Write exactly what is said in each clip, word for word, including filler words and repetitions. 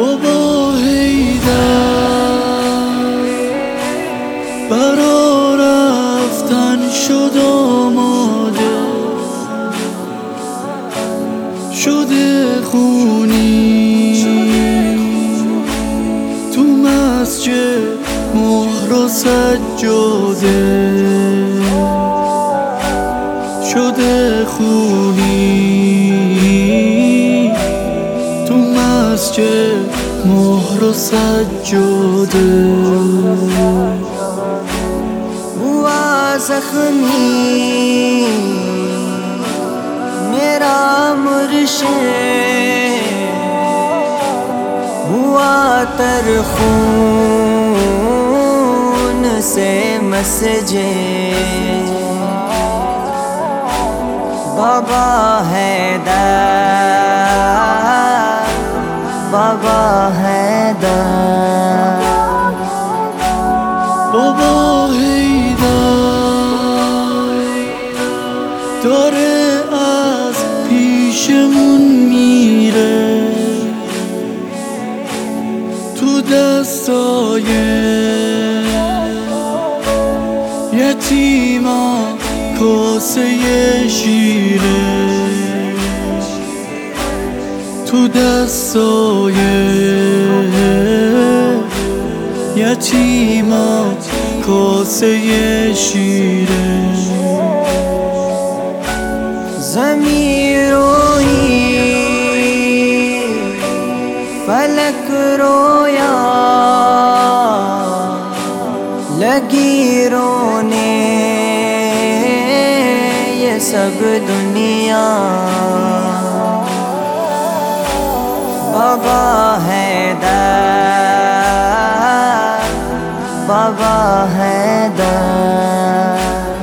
بابا حیدر برا رفتن شد آماده، شده خونی تو مسجد مهر و سجاده، شده خونی تو مسجد مهر و سجاده. हुआ ज़ख्मी मेरा मुर्शिद, हुआ तर खून से मस्जिद। बाबा हैदर, बाबा हैदर। بابا حیدر داره از پیشمون میره، تو دستای یتیما کاسه شیره، تو دستای یتیما کاسه شیره. ज़मीं रोई फलक रोया, लगी रोने ये सब दुनिया। बाबा हैदर, बाबा हैदर।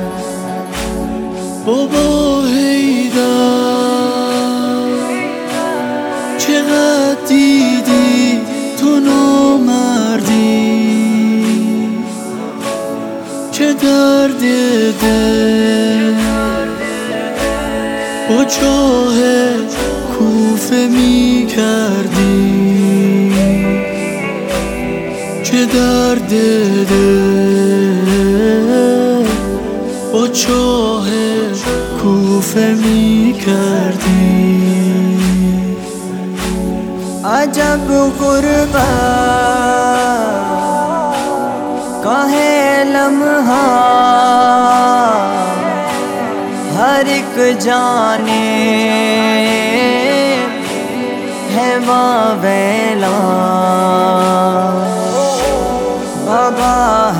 بابا حیدر چقدر دیدی تو نامردی، چه درد دل با چاه کوفه می کردی، چه درد دل با چاه کوفه می کردی. अजब गुर्बत का है लम्हा, हर एक जाने है वावेला। बाबा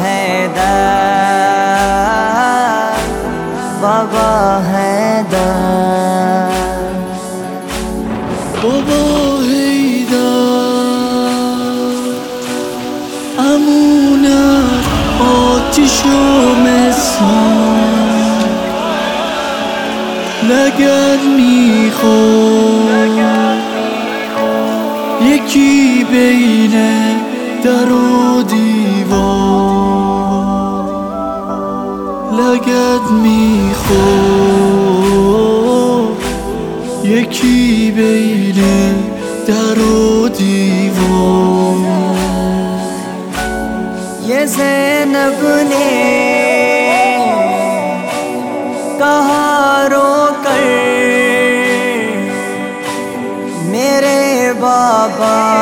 हैदर, बाबा हैदर। بابا حیدر امونت آتیش و مسمار لگد میخورد، یکی بین در و دیوار لگد میخورد، یکی بین در و دیوار. ये ज़ैनब ने कहा रो कर मेरे बाबा